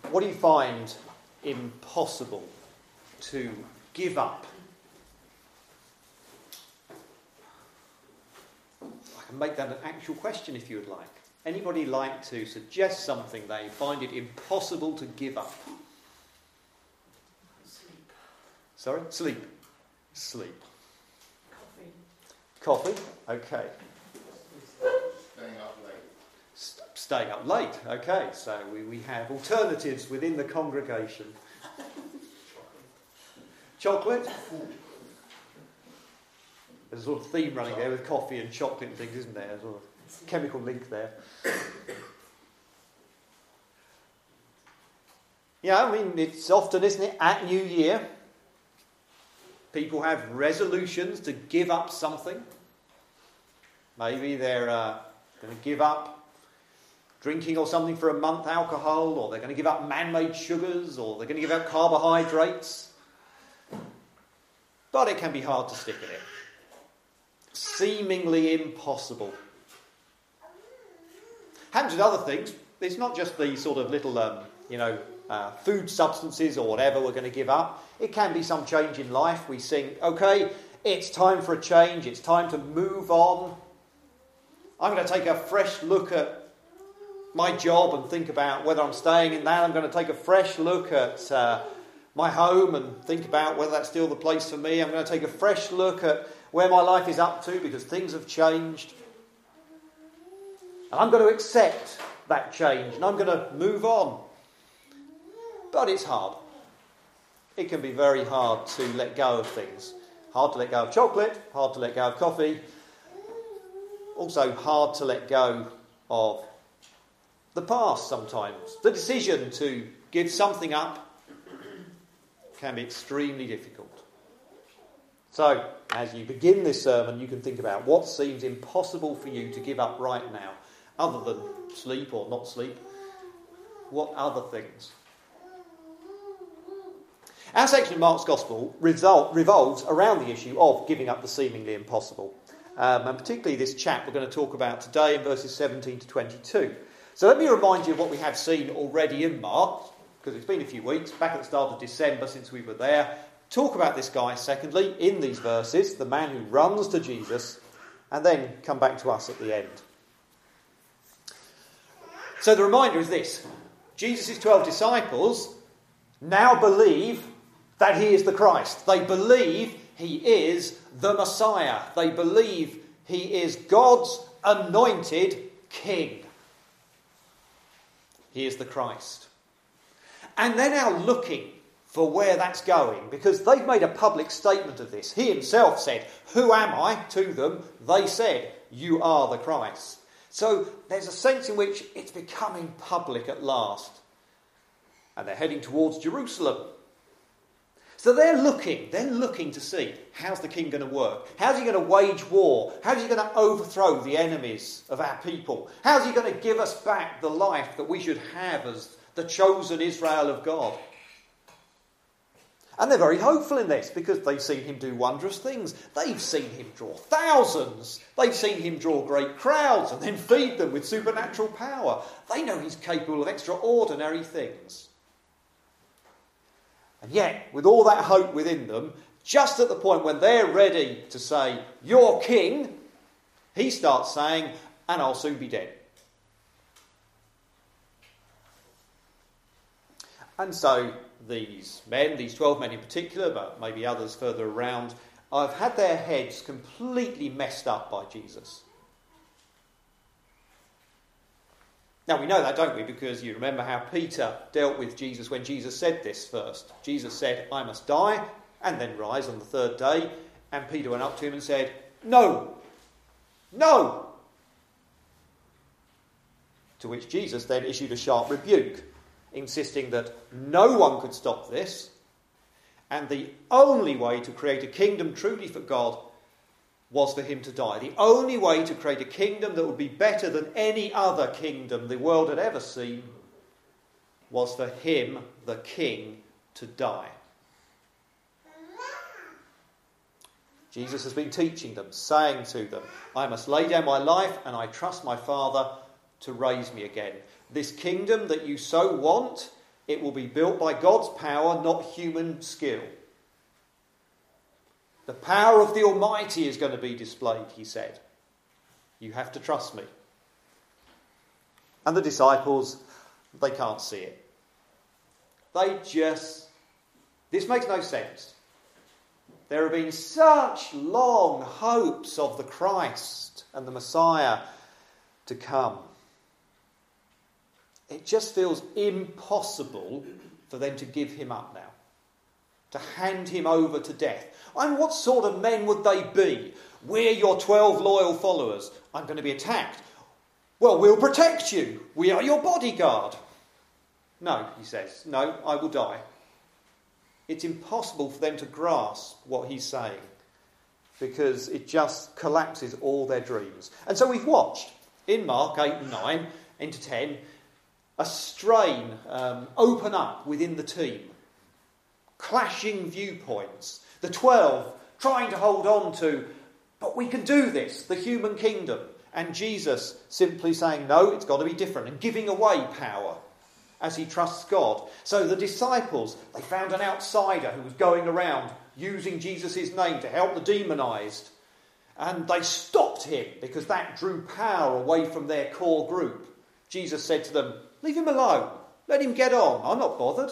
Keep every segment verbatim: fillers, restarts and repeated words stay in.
What do you find impossible to give up? I can make that an actual question if you would like. Anybody like to suggest something they find it impossible to give up? Sleep. Sorry? Sleep. Sleep. Coffee. Coffee? Okay. Staying up late. S- staying up late. Okay, so we, we have alternatives within the congregation. Chocolate? There's a sort of theme running there with coffee and chocolate and things, isn't there? There's a sort of chemical link there. Yeah, I mean, it's often, isn't it, at New Year, people have resolutions to give up something. Maybe they're uh, going to give up drinking or something for a month, alcohol, or they're going to give up man-made sugars, or they're going to give up carbohydrates. But it can be hard to stick at it. Seemingly impossible. Happens with other things. It's not just the sort of little, um, you know, uh, food substances or whatever we're going to give up. It can be some change in life. We think, okay, it's time for a change. It's time to move on. I'm going to take a fresh look at my job and think about whether I'm staying in that. I'm going to take a fresh look at uh, my home and think about whether that's still the place for me. I'm going to take a fresh look at where my life is up to because things have changed. And I'm going to accept that change and I'm going to move on. But it's hard. It can be very hard to let go of things. Hard to let go of chocolate, hard to let go of coffee. Also hard to let go of the past sometimes. The decision to give something up can be extremely difficult. So, as you begin this sermon, you can think about what seems impossible for you to give up right now, other than sleep or not sleep. What other things? Our section of Mark's Gospel result, revolves around the issue of giving up the seemingly impossible. Um, and particularly this chap we're going to talk about today in verses seventeen to twenty-two. So let me remind you of what we have seen already in Mark, because it's been a few weeks, back at the start of December since we were there. Talk about this guy, secondly, in these verses, the man who runs to Jesus, and then come back to us at the end. So the reminder is this. Jesus' twelve disciples now believe that he is the Christ. They believe he is the Messiah. They believe he is God's anointed king. He is the Christ. And they're now looking for where that's going, because they've made a public statement of this. He himself said, "Who am I?" to them. They said, "You are the Christ." So there's a sense in which it's becoming public at last. And they're heading towards Jerusalem. So they're looking, they're looking to see, how's the king going to work? How's he going to wage war? How's he going to overthrow the enemies of our people? How's he going to give us back the life that we should have as the chosen Israel of God? And they're very hopeful in this because they've seen him do wondrous things. They've seen him draw thousands. They've seen him draw great crowds and then feed them with supernatural power. They know he's capable of extraordinary things. And yet, with all that hope within them, just at the point when they're ready to say, "You're king," he starts saying, "And I'll soon be dead." And so these men, these twelve men in particular, but maybe others further around, have had their heads completely messed up by Jesus. Now we know that, don't we? Because you remember how Peter dealt with Jesus when Jesus said this first. Jesus said, "I must die and then rise on the third day." And Peter went up to him and said, "No, no." To which Jesus then issued a sharp rebuke, insisting that no one could stop this, and the only way to create a kingdom truly for God was for him to die. The only way to create a kingdom that would be better than any other kingdom the world had ever seen was for him, the king, to die. Jesus has been teaching them, saying to them, "I must lay down my life and I trust my Father to raise me again. This kingdom that you so want, It will be built by God's power, not human skill. The power of the Almighty is going to be displayed, he said. You have to trust me. And the disciples, they can't see it. They just... This makes no sense. There have been such long hopes of the Christ and the Messiah to come. It just feels impossible for them to give him up now, to hand him over to death. And what sort of men would they be? We're your twelve loyal followers. I'm going to be attacked. Well, we'll protect you. We are your bodyguard. No, he says, no, I will die. It's impossible for them to grasp what he's saying because it just collapses all their dreams. And so we've watched in Mark eight and nine into ten a strain um, open up within the team. Clashing viewpoints. The twelve trying to hold on to, but we can do this, the human kingdom. And Jesus simply saying, no, it's got to be different, and giving away power as he trusts God. So the disciples, they found an outsider who was going around using Jesus' name to help the demonised. And they stopped him because that drew power away from their core group. Jesus said to them, leave him alone. Let him get on. I'm not bothered.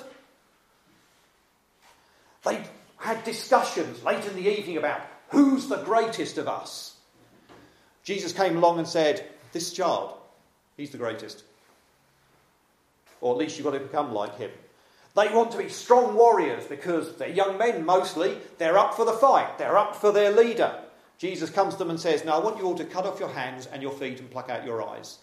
They had discussions late in the evening about who's the greatest of us. Jesus came along and said, this child, he's the greatest. Or at least you've got to become like him. They want to be strong warriors because they're young men mostly. They're up for the fight. They're up for their leader. Jesus comes to them and says, now I want you all to cut off your hands and your feet and pluck out your eyes.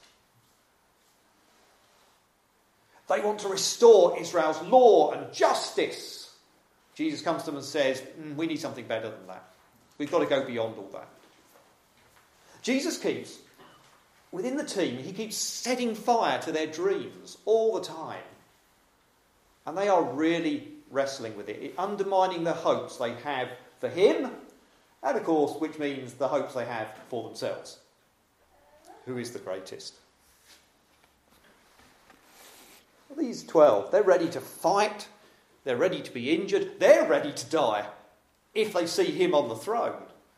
They want to restore Israel's law and justice. Jesus comes to them and says, mm, we need something better than that. We've got to go beyond all that. Jesus keeps, within the team, he keeps setting fire to their dreams all the time. And they are really wrestling with it, undermining the hopes they have for him, and of course, which means the hopes they have for themselves. Who is the greatest? Well, these twelve, they're ready to fight, they're ready to be injured, they're ready to die if they see him on the throne.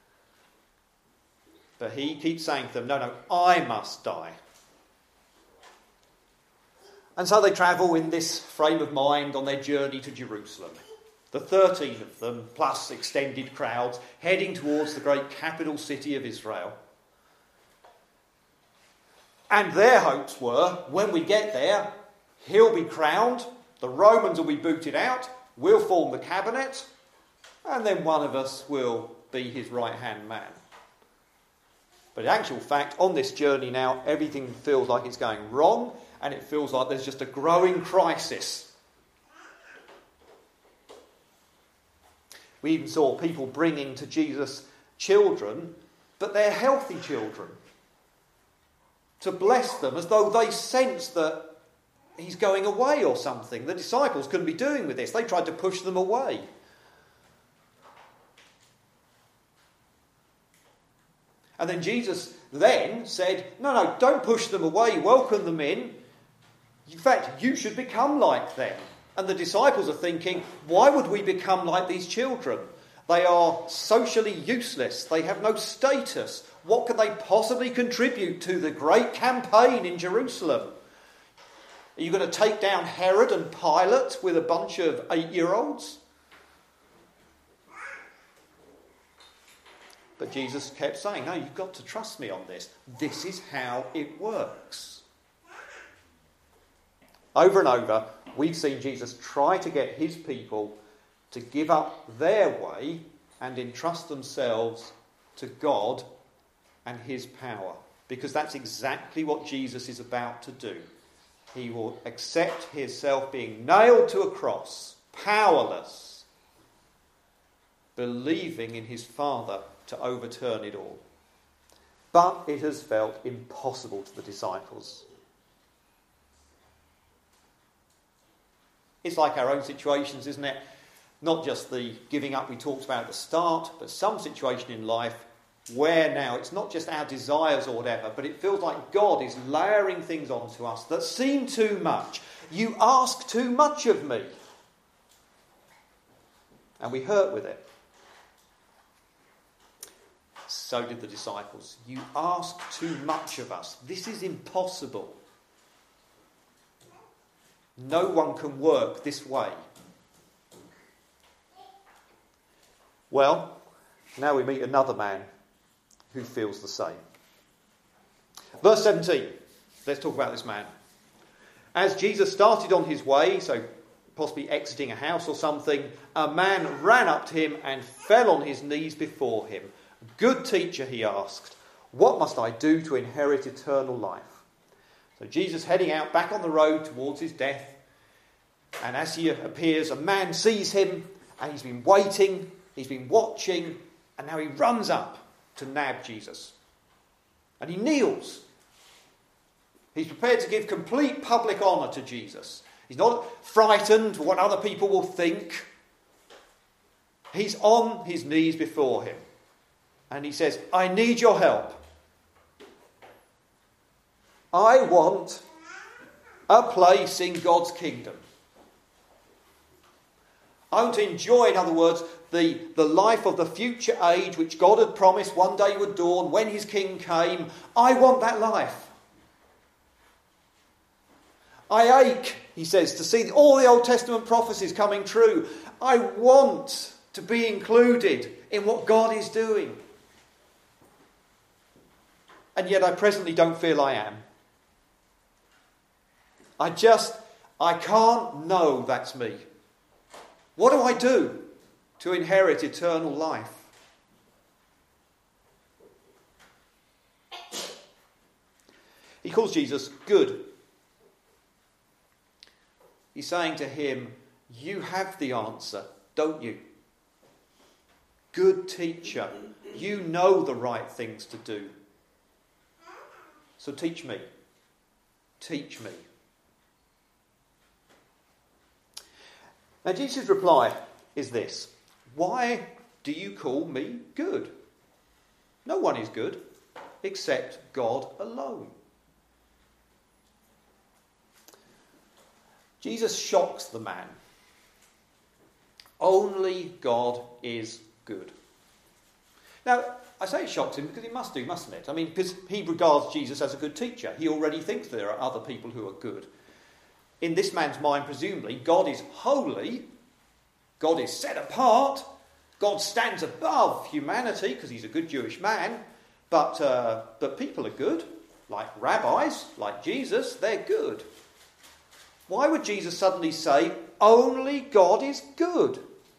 But he keeps saying to them, no, no, I must die. And so they travel in this frame of mind on their journey to Jerusalem. The thirteen of them, plus extended crowds, heading towards the great capital city of Israel. And their hopes were, when we get there, he'll be crowned, the Romans will be booted out, we'll form the cabinet, and then one of us will be his right-hand man. But in actual fact, on this journey now, everything feels like it's going wrong, and it feels like there's just a growing crisis. We even saw people bringing to Jesus children, but they're healthy children, to bless them as though they sense that he's going away or something. The disciples couldn't be doing with this. They tried to push them away. And then Jesus then said, no, no, don't push them away, welcome them in. In fact, you should become like them. And the disciples are thinking, why would we become like these children? They are socially useless. They have no status. What can they possibly contribute to the great campaign in Jerusalem? Are you going to take down Herod and Pilate with a bunch of eight-year-olds? But Jesus kept saying, no, you've got to trust me on this. This is how it works. Over and over, we've seen Jesus try to get his people to give up their way and entrust themselves to God and his power. Because that's exactly what Jesus is about to do. He will accept himself being nailed to a cross, powerless, believing in his Father to overturn it all. But it has felt impossible to the disciples. It's like our own situations, isn't it? Not just the giving up we talked about at the start, but some situation in life where now it's not just our desires or whatever, but it feels like God is layering things onto us that seem too much. You ask too much of me. And we hurt with it. So did the disciples. You ask too much of us. This is impossible. No one can work this way. Well, now we meet another man who feels the same. Verse seventeen. Let's talk about this man. As Jesus started on his way, so possibly exiting a house or something, a man ran up to him and fell on his knees before him. "Good teacher," he asked, "what must I do to inherit eternal life?" So Jesus heading out back on the road towards his death. And as he appears, a man sees him and he's been waiting, he's been watching, and now he runs up to nab Jesus. And he kneels. He's prepared to give complete public honour to Jesus. He's not frightened for what other people will think. He's on his knees before him. And he says, "I need your help. I want a place in God's kingdom. I want to enjoy, in other words, the, the life of the future age which God had promised one day would dawn when his king came. I want that life. I ache," he says, "to see all the Old Testament prophecies coming true. I want to be included in what God is doing. And yet I presently don't feel I am. I just, I can't know that's me. What do I do to inherit eternal life?" He calls Jesus good. He's saying to him, you have the answer, don't you? Good teacher, you know the right things to do. So teach me. Teach me. Now Jesus' reply is this: why do you call me good? No one is good except God alone. Jesus shocks the man. Only God is good. Now, I say it shocks him because he must do, mustn't it? I mean, because he regards Jesus as a good teacher. He already thinks there are other people who are good. In this man's mind, presumably, God is holy. God is set apart. God stands above humanity because he's a good Jewish man. But, uh, but people are good. Like rabbis, like Jesus, they're good. Why would Jesus suddenly say, only God is good?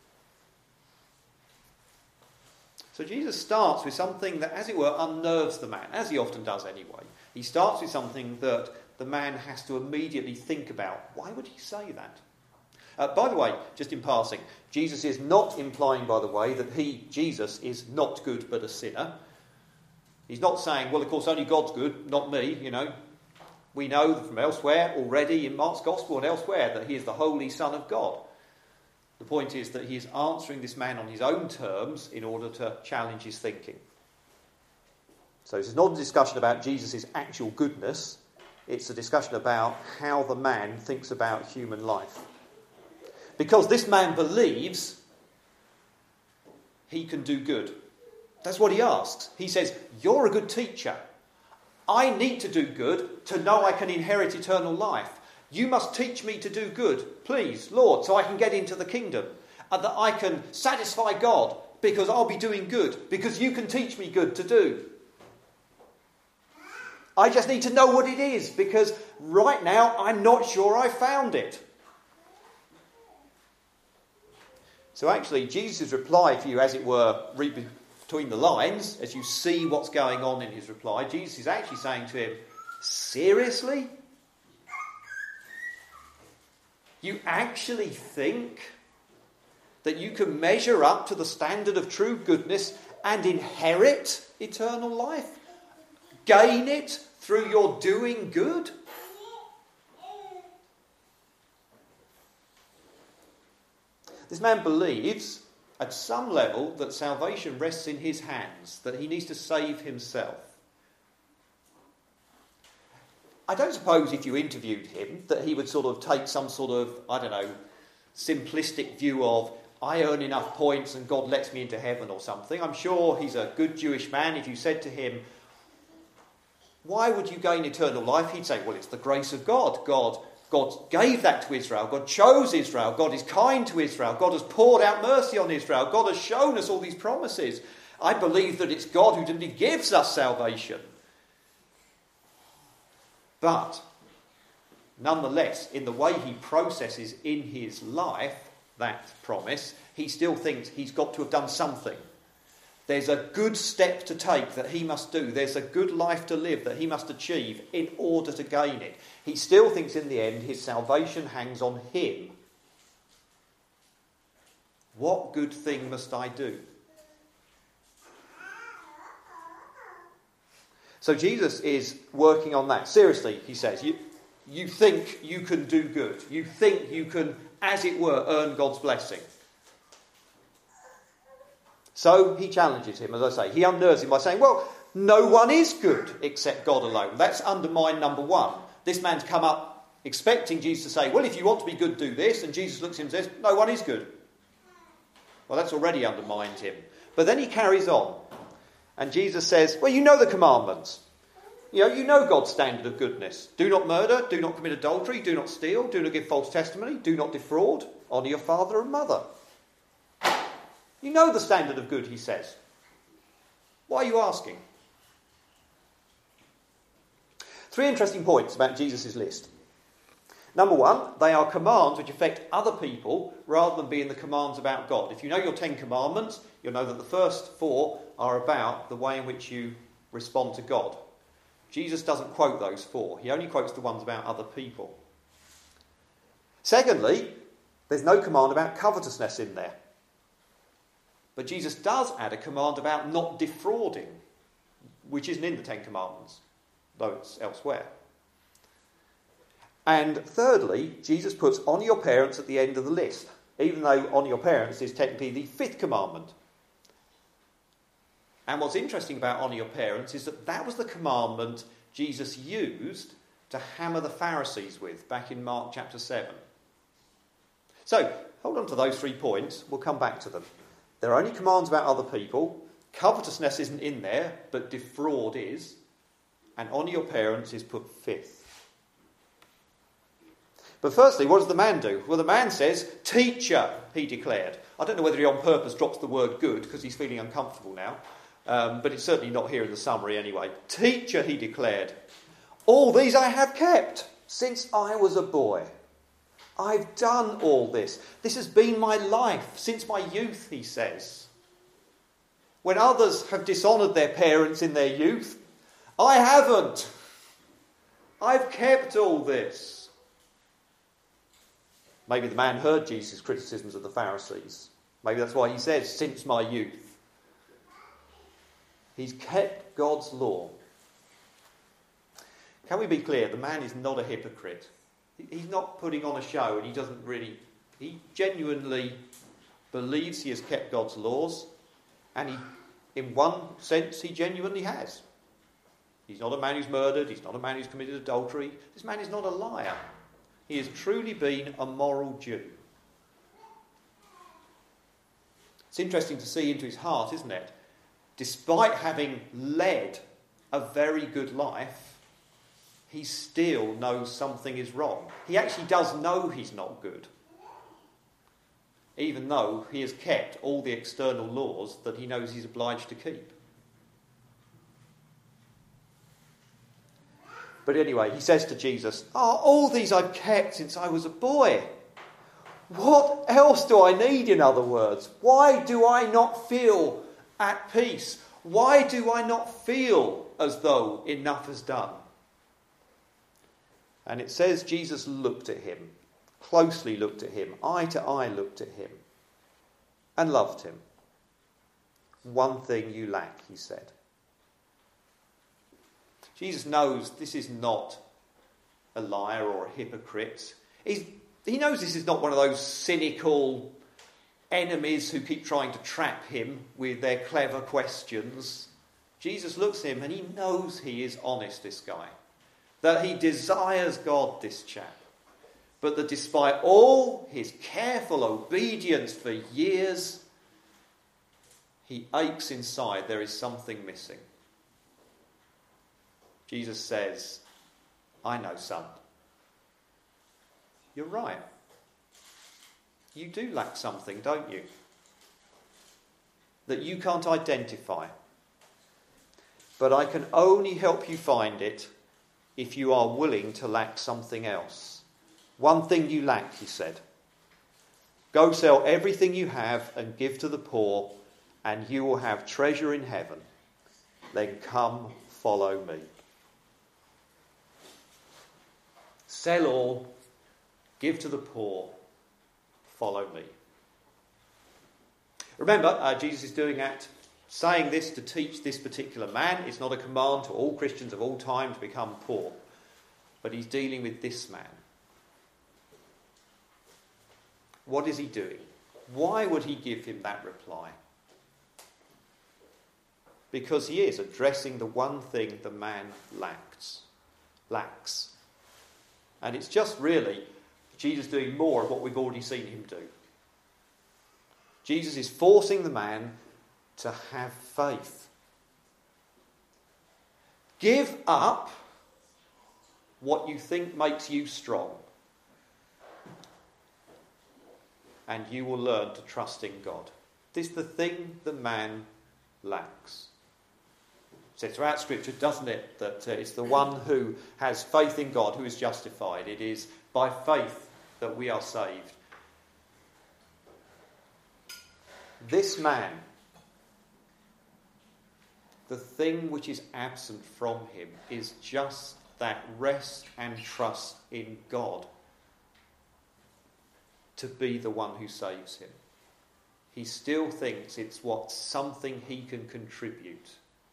So Jesus starts with something that, as it were, unnerves the man, as he often does anyway. He starts with something that the man has to immediately think about. Why would he say that? Uh, by the way, just in passing, Jesus is not implying, by the way, that he, Jesus, is not good but a sinner. He's not saying, well, of course, only God's good, not me, you know. We know from elsewhere already in Mark's Gospel and elsewhere that he is the Holy Son of God. The point is that he is answering this man on his own terms in order to challenge his thinking. So this is not a discussion about Jesus' actual goodness. It's a discussion about how the man thinks about human life. Because this man believes he can do good. That's what he asks. He says, you're a good teacher. I need to do good to know I can inherit eternal life. You must teach me to do good, please, Lord, so I can get into the kingdom. And that I can satisfy God because I'll be doing good. Because you can teach me good to do. I just need to know what it is because right now I'm not sure I found it. So actually, Jesus' reply to you, as it were, read between the lines, as you see what's going on in his reply, Jesus is actually saying to him, seriously? You actually think that you can measure up to the standard of true goodness and inherit eternal life? Gain it through your doing good? This man believes at some level that salvation rests in his hands, that he needs to save himself. I don't suppose if you interviewed him that he would sort of take some sort of, I don't know, simplistic view of, I earn enough points and God lets me into heaven or something. I'm sure he's a good Jewish man. If you said to him, why would you gain eternal life? He'd say, well, it's the grace of God. God, God gave that to Israel. God chose Israel. God is kind to Israel. God has poured out mercy on Israel. God has shown us all these promises. I believe that it's God who simply gives us salvation. But nonetheless, in the way he processes in his life that promise, he still thinks he's got to have done something. There's a good step to take that he must do. There's a good life to live that he must achieve in order to gain it. He still thinks in the end his salvation hangs on him. What good thing must I do? So Jesus is working on that. Seriously, he says, you, you think you can do good. You think you can, as it were, earn God's blessing. So he challenges him, as I say. He unnerves him by saying, well, no one is good except God alone. That's undermine number one. This man's come up expecting Jesus to say, well, if you want to be good, do this. And Jesus looks at him and says, no one is good. Well, that's already undermined him. But then he carries on. And Jesus says, well, you know the commandments. You know, you know God's standard of goodness. Do not murder, do not commit adultery, do not steal, do not give false testimony, do not defraud, honour your father and mother. You know the standard of good, he says. Why are you asking? Three interesting points about Jesus' list. Number one, they are commands which affect other people rather than being the commands about God. If you know your Ten Commandments, you'll know that the first four are about the way in which you respond to God. Jesus doesn't quote those four. He only quotes the ones about other people. Secondly, there's no command about covetousness in there. But Jesus does add a command about not defrauding, which isn't in the Ten Commandments, though it's elsewhere. And thirdly, Jesus puts honour your parents at the end of the list, even though honour your parents is technically the fifth commandment. And what's interesting about honour your parents is that that was the commandment Jesus used to hammer the Pharisees with back in Mark chapter seven. So, hold on to those three points. We'll come back to them. There are only commands about other people. Covetousness isn't in there, but defraud is. And honour your parents is put fifth. But firstly, what does the man do? Well, the man says, teacher, he declared. I don't know whether he on purpose drops the word good because he's feeling uncomfortable now. Um, but it's certainly not here in the summary anyway. Teacher, he declared, all these I have kept since I was a boy. I've done all this. This has been my life since my youth, he says. When others have dishonoured their parents in their youth, I haven't. I've kept all this. Maybe the man heard Jesus' criticisms of the Pharisees. Maybe that's why he says, since my youth. He's kept God's law. Can we be clear? The man is not a hypocrite. He's not putting on a show, and he doesn't really... He genuinely believes he has kept God's laws, and he, in one sense, he genuinely has. He's not a man who's murdered. He's not a man who's committed adultery. This man is not a liar. He has truly been a moral Jew. It's interesting to see into his heart, isn't it? Despite having led a very good life, he still knows something is wrong. He actually does know he's not good, even though he has kept all the external laws that he knows he's obliged to keep. But anyway, he says to Jesus, oh, all these I've kept since I was a boy. What else do I need, in other words? Why do I not feel at peace? Why do I not feel as though enough is done? And it says Jesus looked at him, closely looked at him, eye to eye looked at him, and loved him. One thing you lack, he said. Jesus knows this is not a liar or a hypocrite. He's, he knows this is not one of those cynical, enemies who keep trying to trap him with their clever questions. Jesus looks at him and he knows he is honest, this guy. That he desires God, this chap. But that despite all his careful obedience for years, he aches inside. There is something missing. Jesus says, I know, son. You're right. You do lack something, don't you? That you can't identify. But I can only help you find it if you are willing to lack something else. One thing you lack, he said. Go sell everything you have and give to the poor, and you will have treasure in heaven. Then come, follow me. Sell all, give to the poor, follow me. Remember, uh, Jesus is doing that, saying this to teach this particular man. It's not a command to all Christians of all time to become poor. But he's dealing with this man. What is he doing? Why would he give him that reply? Because he is addressing the one thing the man lacks. Lacks. And it's just really Jesus doing more of what we've already seen him do. Jesus is forcing the man to have faith. Give up what you think makes you strong, and you will learn to trust in God. This is the thing the man lacks. It says throughout Scripture, doesn't it, that uh, it's the one who has faith in God who is justified. It is by faith that we are saved. This man, the thing which is absent from him is just that rest and trust in God to be the one who saves him. He still thinks it's what something he can contribute.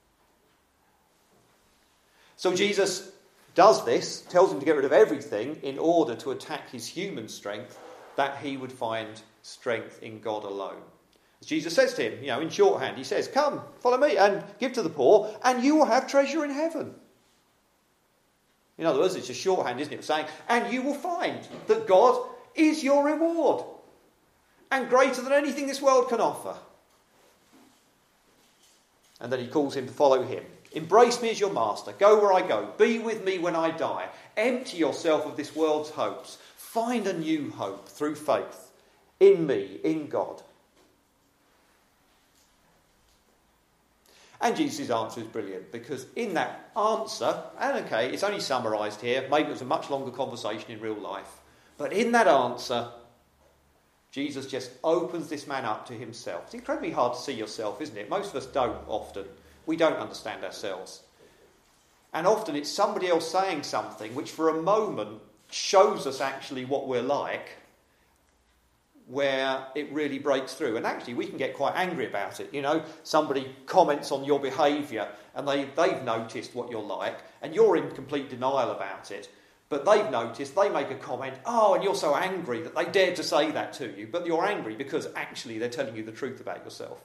So Jesus does this, tells him to get rid of everything in order to attack his human strength, that he would find strength in God alone. As Jesus says to him, you know, in shorthand, he says, come, follow me and give to the poor, and you will have treasure in heaven. In other words, it's a shorthand, isn't it? Saying, and you will find that God is your reward, and greater than anything this world can offer. And then he calls him to follow him. Embrace me as your master. Go where I go. Be with me when I die. Empty yourself of this world's hopes. Find a new hope through faith in me, in God. And Jesus' answer is brilliant, because in that answer, and okay, it's only summarised here, maybe it was a much longer conversation in real life, but in that answer, Jesus just opens this man up to himself. It's incredibly hard to see yourself, isn't it? Most of us don't often. We don't understand ourselves. And often it's somebody else saying something which for a moment shows us actually what we're like, where it really breaks through. And actually we can get quite angry about it. You know, somebody comments on your behaviour and they, they've noticed what you're like and you're in complete denial about it. But they've noticed, they make a comment, oh, and you're so angry that they dared to say that to you. But you're angry because actually they're telling you the truth about yourself.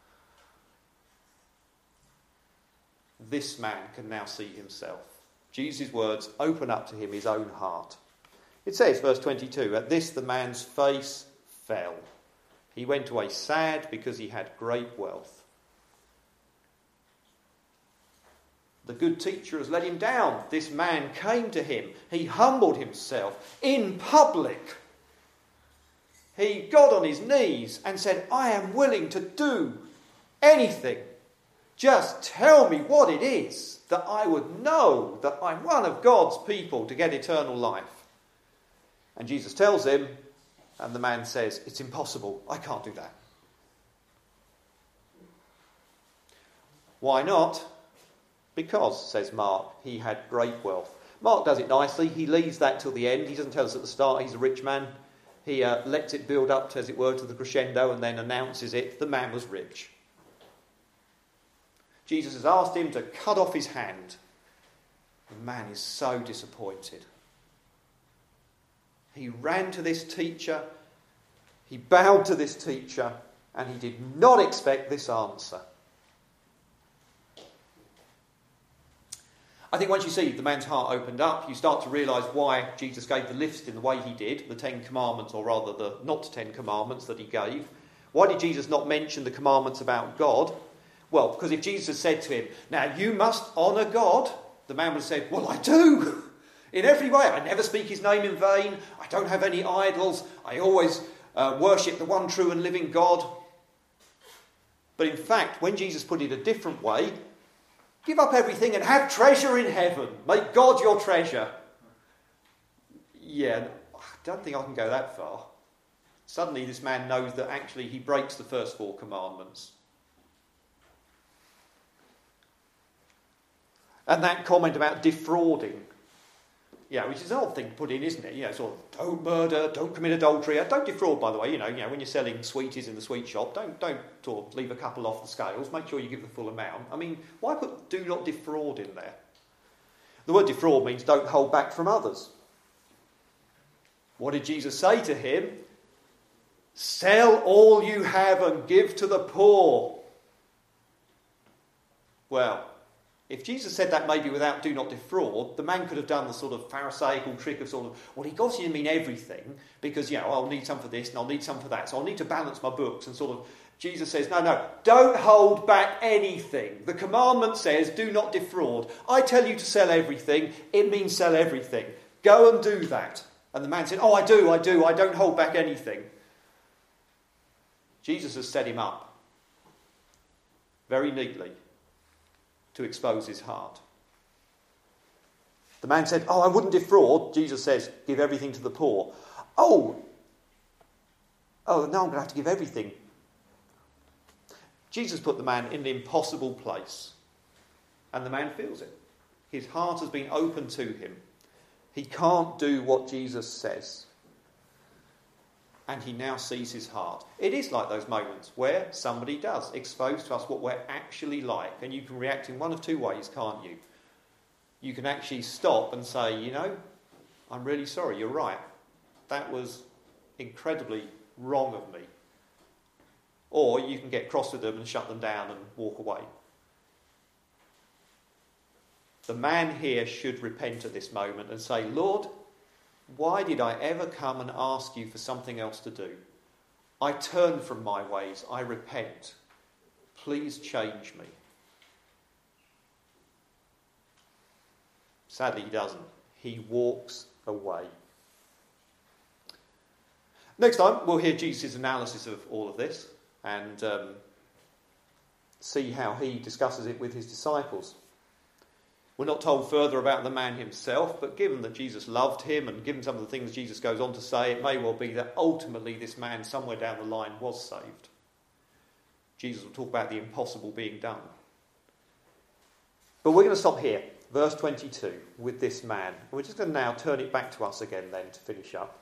This man can now see himself. Jesus' words open up to him his own heart. It says, verse twenty-two, at this the man's face fell. He went away sad because he had great wealth. The good teacher has let him down. This man came to him. He humbled himself in public. He got on his knees and said, I am willing to do anything. Just tell me what it is, that I would know that I'm one of God's people to get eternal life. And Jesus tells him, and the man says, it's impossible. I can't do that. Why not? Because, says Mark, he had great wealth. Mark does it nicely. He leaves that till the end. He doesn't tell us at the start he's a rich man. He uh, lets it build up, to, as it were, to the crescendo and then announces it. The man was rich. Jesus has asked him to cut off his hand. The man is so disappointed. He ran to this teacher He bowed to this teacher and he did not expect this answer. I think once you see the man's heart opened up, you start to realise why Jesus gave the list in the way he did, the Ten Commandments, or rather the not Ten Commandments that he gave. Why did Jesus not mention the commandments about God? Well, because if Jesus had said to him, now you must honour God, the man would have said, well, I do. In every way. I never speak his name in vain. I don't have any idols. I always uh, worship the one true and living God. But in fact, when Jesus put it a different way, give up everything and have treasure in heaven. Make God your treasure. Yeah, I don't think I can go that far. Suddenly this man knows that actually he breaks the first four commandments. And that comment about defrauding, yeah, which is an odd thing to put in, isn't it? You know, sort of, don't murder, don't commit adultery. Don't defraud, by the way. You know, you know, when you're selling sweeties in the sweet shop, don't don't sort of leave a couple off the scales. Make sure you give the full amount. I mean, why put do not defraud in there? The word defraud means don't hold back from others. What did Jesus say to him? Sell all you have and give to the poor. Well, if Jesus said that maybe without do not defraud, the man could have done the sort of pharisaical trick of sort of, well, he got you to mean everything because, you know, I'll need some for this and I'll need some for that, so I'll need to balance my books and sort of, Jesus says, no, no, don't hold back anything. The commandment says do not defraud. I tell you to sell everything, it means sell everything. Go and do that. And the man said, oh, I do, I do, I don't hold back anything. Jesus has set him up very neatly to expose his heart. The man said, oh, I wouldn't defraud. Jesus says, give everything to the poor. Oh, oh, now I'm going to have to give everything. Jesus put the man in an impossible place, and the man feels it. His heart has been opened to him. He can't do what Jesus says. And he now sees his heart. It is like those moments where somebody does expose to us what we're actually like. And you can react in one of two ways, can't you? You can actually stop and say, you know, I'm really sorry, you're right. That was incredibly wrong of me. Or you can get cross with them and shut them down and walk away. The man here should repent at this moment and say, Lord, why did I ever come and ask you for something else to do? I turn from my ways. I repent. Please change me. Sadly, he doesn't. He walks away. Next time, we'll hear Jesus' analysis of all of this and um, see how he discusses it with his disciples. We're not told further about the man himself, but given that Jesus loved him and given some of the things Jesus goes on to say, it may well be that ultimately this man somewhere down the line was saved. Jesus will talk about the impossible being done. But we're going to stop here, verse twenty-two, with this man. We're just going to now turn it back to us again then to finish up.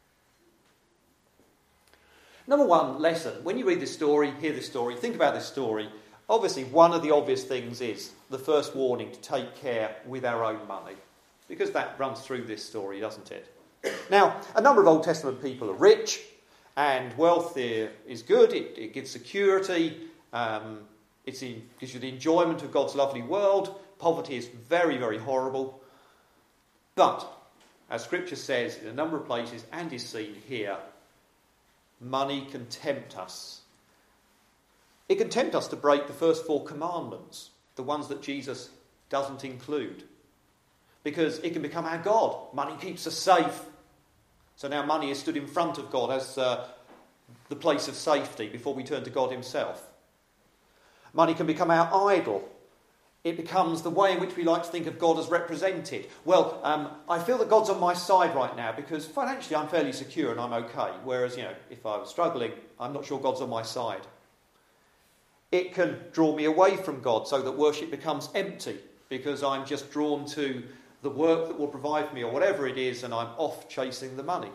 Number one lesson, when you read this story, hear this story, think about this story, obviously one of the obvious things is the first warning to take care with our own money, because that runs through this story, doesn't it? Now, a number of Old Testament people are rich, and wealth is good, it, it gives security, um, it gives you the enjoyment of God's lovely world. Poverty is very, very horrible. But, as Scripture says in a number of places, and is seen here, money can tempt us. It can tempt us to break the first four commandments, the ones that Jesus doesn't include. Because it can become our God. Money keeps us safe. So now money is stood in front of God as uh, the place of safety before we turn to God himself. Money can become our idol. It becomes the way in which we like to think of God as represented. Well, um, I feel that God's on my side right now because financially I'm fairly secure and I'm okay. Whereas, you know, if I was struggling, I'm not sure God's on my side. It can draw me away from God so that worship becomes empty because I'm just drawn to the work that will provide for me or whatever it is and I'm off chasing the money.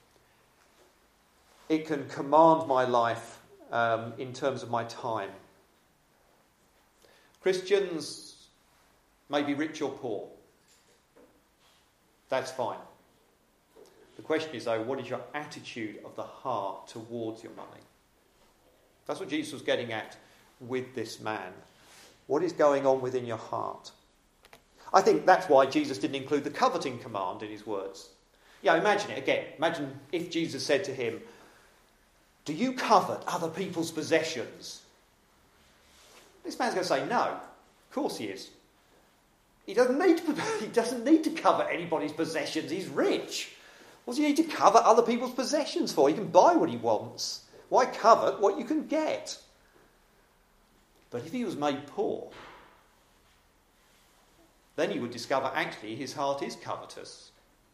It can command my life um, in terms of my time. Christians may be rich or poor. That's fine. The question is, though, what is your attitude of the heart towards your money? That's what Jesus was getting at with this man. What is going on within your heart? I think that's why Jesus didn't include the coveting command in his words. Yeah, imagine it again. Imagine if Jesus said to him, do you covet other people's possessions? This man's going to say, no. Of course he is. He doesn't need to, he doesn't need to covet anybody's possessions. He's rich. What does he need to covet other people's possessions for? He can buy what he wants. Why covet what you can get? But if he was made poor, then he would discover actually his heart is covetous.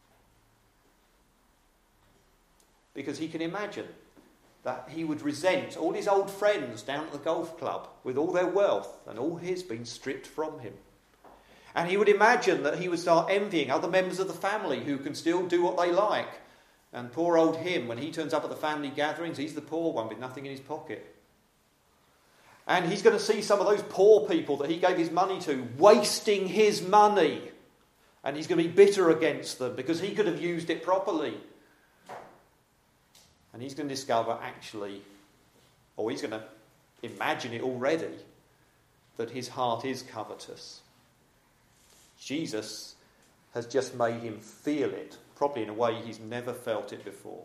Because he can imagine that he would resent all his old friends down at the golf club with all their wealth and all his being stripped from him. And he would imagine that he would start envying other members of the family who can still do what they like. And poor old him, when he turns up at the family gatherings, he's the poor one with nothing in his pocket. And he's going to see some of those poor people that he gave his money to wasting his money. And he's going to be bitter against them because he could have used it properly. And he's going to discover actually, or he's going to imagine it already, that his heart is covetous. Jesus has just made him feel it, probably in a way he's never felt it before.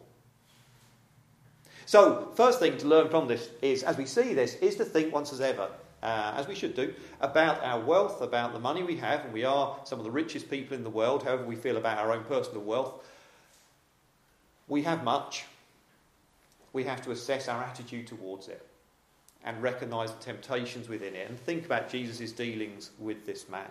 So, first thing to learn from this is, as we see this, is to think once as ever, uh, as we should do, about our wealth, about the money we have, and we are some of the richest people in the world, however we feel about our own personal wealth. We have much. We have to assess our attitude towards it and recognise the temptations within it and think about Jesus' dealings with this man.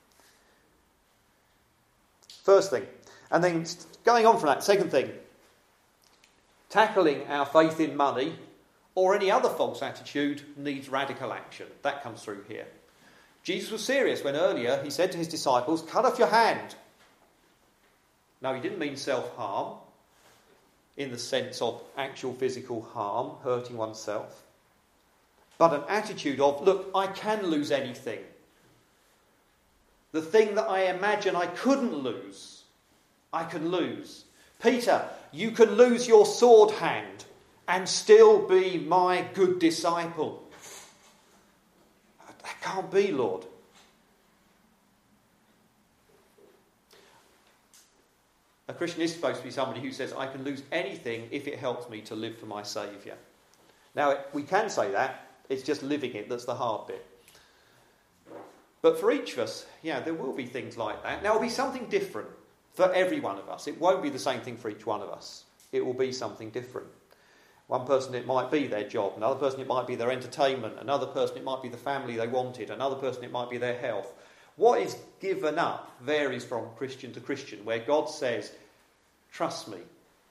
First thing. And then going on from that, second thing. Tackling our faith in money or any other false attitude needs radical action. That comes through here. Jesus was serious when earlier he said to his disciples, cut off your hand. Now, he didn't mean self-harm in the sense of actual physical harm, hurting oneself, but an attitude of, look, I can lose anything. The thing that I imagine I couldn't lose, I can lose. Peter, you can lose your sword hand and still be my good disciple. That can't be, Lord. A Christian is supposed to be somebody who says, I can lose anything if it helps me to live for my Saviour. Now, we can say that. It's just living it that's the hard bit. But for each of us, yeah, there will be things like that. Now, it will be something different for every one of us. It won't be the same thing for each one of us. It will be something different. One person, it might be their job. Another person, it might be their entertainment. Another person, it might be the family they wanted. Another person, it might be their health. What is given up varies from Christian to Christian, where God says, trust me.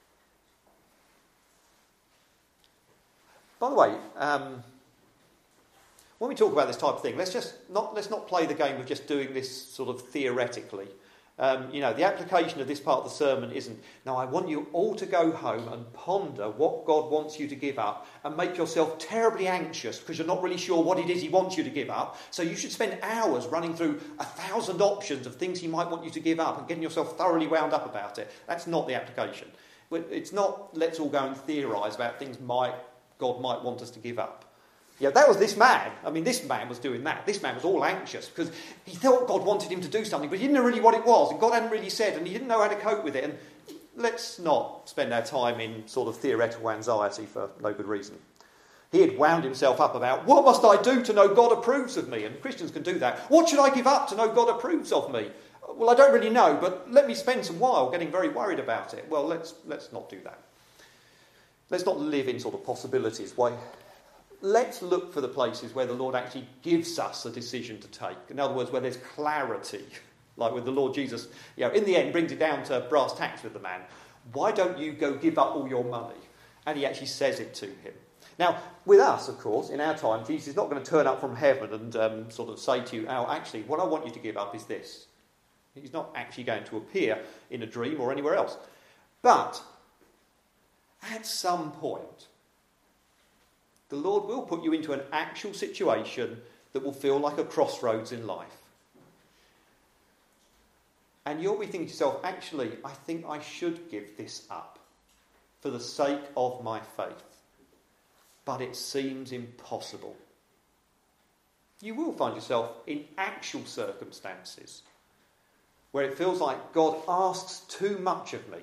By the way, um, when we talk about this type of thing, let's just not let's not play the game of just doing this sort of theoretically. Um, you know, the application of this part of the sermon isn't, now I want you all to go home and ponder what God wants you to give up and make yourself terribly anxious because you're not really sure what it is he wants you to give up. So you should spend hours running through a thousand options of things he might want you to give up and getting yourself thoroughly wound up about it. That's not the application. It's not let's all go and theorise about things might God might want us to give up. Yeah, that was this man. I mean, this man was doing that. This man was all anxious because he thought God wanted him to do something, but he didn't know really what it was, and God hadn't really said, and he didn't know how to cope with it. And let's not spend our time in sort of theoretical anxiety for no good reason. He had wound himself up about, what must I do to know God approves of me? And Christians can do that. What should I give up to know God approves of me? Well, I don't really know, but let me spend some while getting very worried about it. Well, let's let's not do that. Let's not live in sort of possibilities. Why? Let's look for the places where the Lord actually gives us a decision to take. In other words, where there's clarity. Like with the Lord Jesus, you know, in the end, brings it down to brass tacks with the man. Why don't you go give up all your money? And he actually says it to him. Now, with us, of course, in our time, Jesus is not going to turn up from heaven and um, sort of say to you, oh, actually, what I want you to give up is this. He's not actually going to appear in a dream or anywhere else. But at some point, the Lord will put you into an actual situation that will feel like a crossroads in life. And you'll be thinking to yourself, actually, I think I should give this up for the sake of my faith. But it seems impossible. You will find yourself in actual circumstances where it feels like God asks too much of me.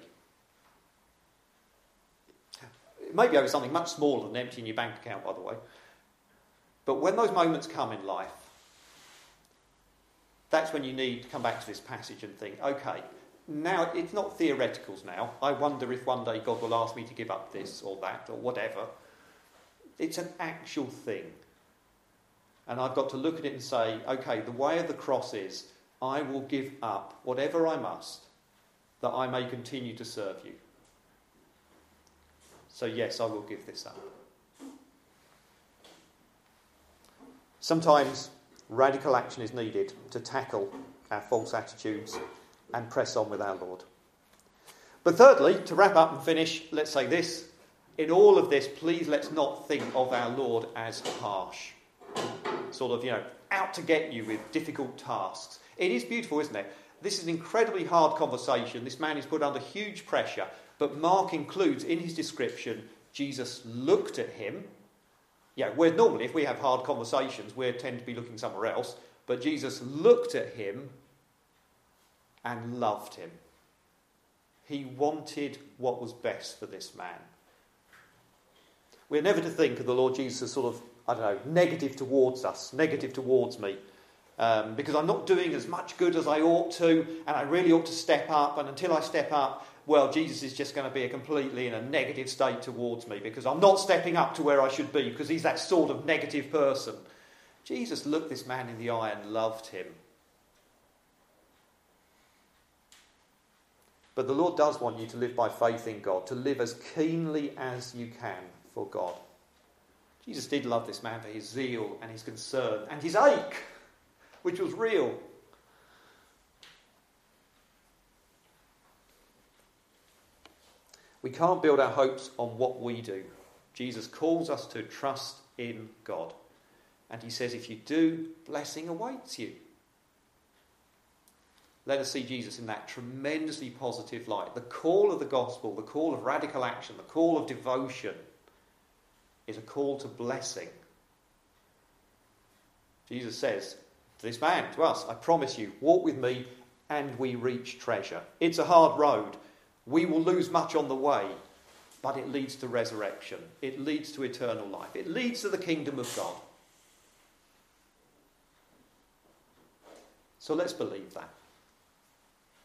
It may be over something much smaller than emptying your bank account, by the way. But when those moments come in life, that's when you need to come back to this passage and think, okay, now it's not theoreticals now. I wonder if one day God will ask me to give up this or that or whatever. It's an actual thing. And I've got to look at it and say, okay, the way of the cross is, I will give up whatever I must that I may continue to serve you. So yes, I will give this up. Sometimes radical action is needed to tackle our false attitudes and press on with our Lord. But thirdly, to wrap up and finish, let's say this. In all of this, please let's not think of our Lord as harsh. Sort of, you know, out to get you with difficult tasks. It is beautiful, isn't it? This is an incredibly hard conversation. This man is put under huge pressure. But Mark includes in his description, Jesus looked at him. Yeah, where normally if we have hard conversations, we tend to be looking somewhere else. But Jesus looked at him and loved him. He wanted what was best for this man. We're never to think of the Lord Jesus as sort of, I don't know, negative towards us, negative towards me. Um, because I'm not doing as much good as I ought to, and I really ought to step up, and until I step up, well, Jesus is just going to be a completely in a negative state towards me because I'm not stepping up to where I should be because he's that sort of negative person. Jesus looked this man in the eye and loved him. But the Lord does want you to live by faith in God, to live as keenly as you can for God. Jesus did love this man for his zeal and his concern and his ache, which was real. We can't build our hopes on what we do. Jesus calls us to trust in God. And he says, if you do, blessing awaits you. Let us see Jesus in that tremendously positive light. The call of the gospel, the call of radical action, the call of devotion is a call to blessing. Jesus says to this man, to us, I promise you, walk with me and we reach treasure. It's a hard road. We will lose much on the way, but it leads to resurrection. It leads to eternal life. It leads to the kingdom of God. So let's believe that.